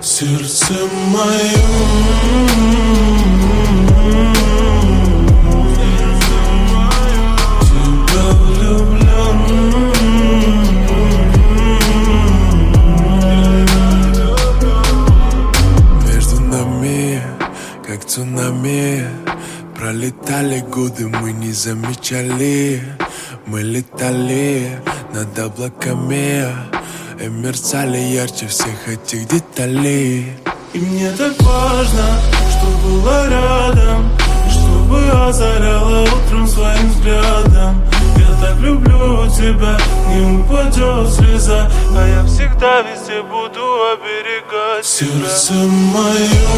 Сердце мое, тебя влюблен. Между нами, как цунами, пролетали годы, мы не замечали. Мы летали над облаками и мерцали ярче всех этих деталей. И мне так важно, что было рядом, и чтобы озаряло утром своим взглядом. Я так люблю тебя, не упадет слеза, а я всегда везде буду оберегать тебя. Сердце мое,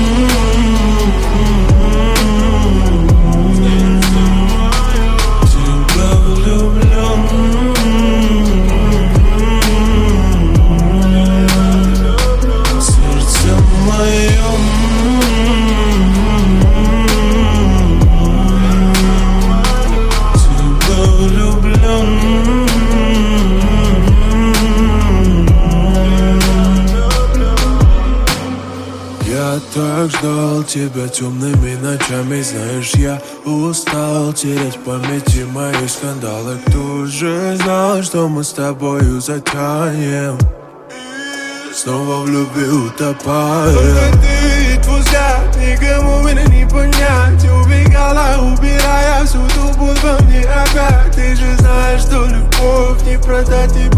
я так ждал тебя темными ночами. Знаешь, я устал терять в памяти мои скандалы. Кто же знал, что мы с тобою затянем, снова в любви утопаем. Только ты и твой взгляд, никому меня не понять. Ты убегала, убирая всю ту боль во мне опять. Ты же знаешь, что любовь не продать и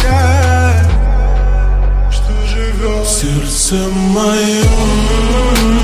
потерять. Сердце мое,